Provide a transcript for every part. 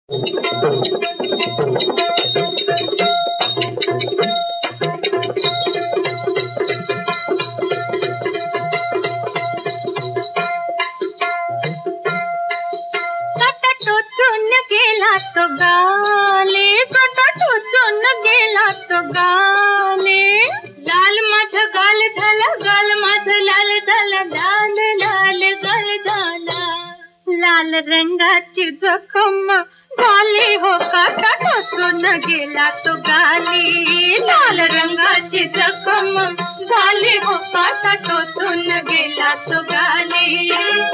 टोचून गेला तो गाले, टोचून गेला तो गाले. लाल माझ गाल झाला, गाल माझ लाल झाला, लाल लाल गाल झाला. लाल रंगाची जखम झाली हो काटा, टोचून गेला तो गाली. लाल रंगाची जखम झाली हो काटा, टोचून गेला तो गाली.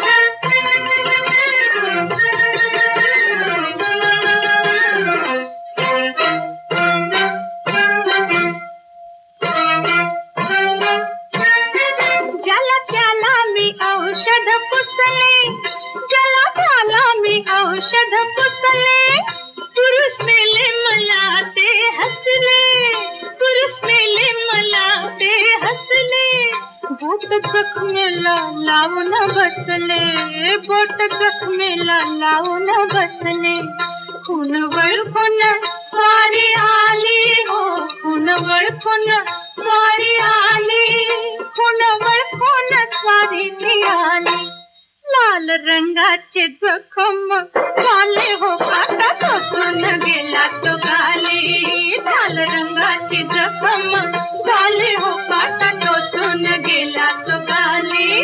ज्याला त्याला मी औषध पुसले, ज्याला त्याला मी औषध पुसले. पुरुष मेले मला ते हसले, पुरुष मेले मला ते हसले. बोट जखमेला लावून बसले, बोट जखमेला लावून बसले. खून वळखून स्वारी आली हो, खून वळखून स्वारी आली, खून वळखून स्वारी ती आली. लाल रंगाचे जखम झाले हो काटा, टोचून गेला तो गाली. लाल रंगाची जखम झाले हो काटा, टोचून गेला तो गाली.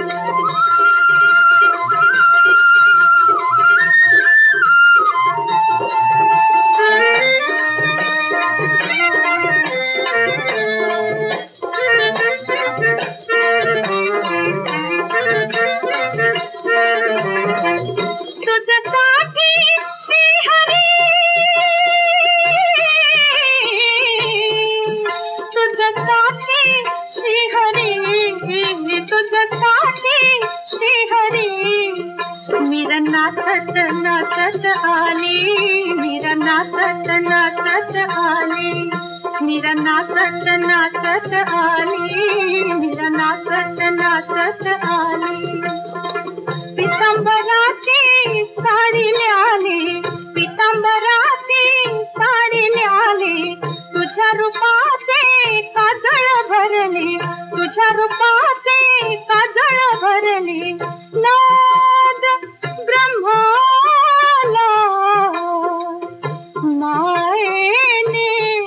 तुझ्यासाठी श्रीहरी, तुझ्यासाठी श्रीहरी, तुझ्यासाठी श्रीहरी. मीरा नाचत नाचत आली, मीरा नाचत नाचत आली. मीरा नाचत नाचत आली, मीरा नाचत नाचत आली. पितांबराची साडी ल्याली, पितांबराची साडी ल्याली. तुझ्या रूपाचे काजळ भरले, तुझ्या रूपाचे काजळ भरले. नाद ब्रह्माला मायेने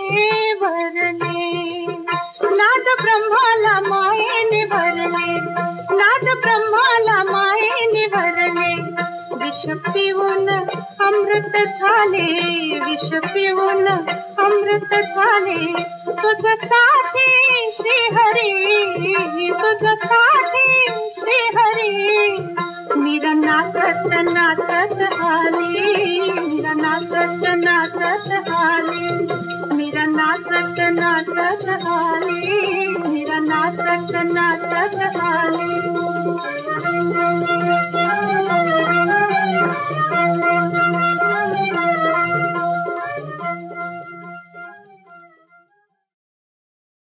भरले, नाद ब्रह्माला मायेने भरले, नाद ब्रह्माला मायेने भरले. विष पिऊन अमृत झाले, विष पिऊन अमृत झाले. तुझ्यासाठी श्रीहरी, तुझ्यासाठी श्रीहरी. मीरा नाचत नाचत आली, मीरा नाचत नाचत आली. मीरा नाचत नाचत आली, मीरा नाचत नाचत आली.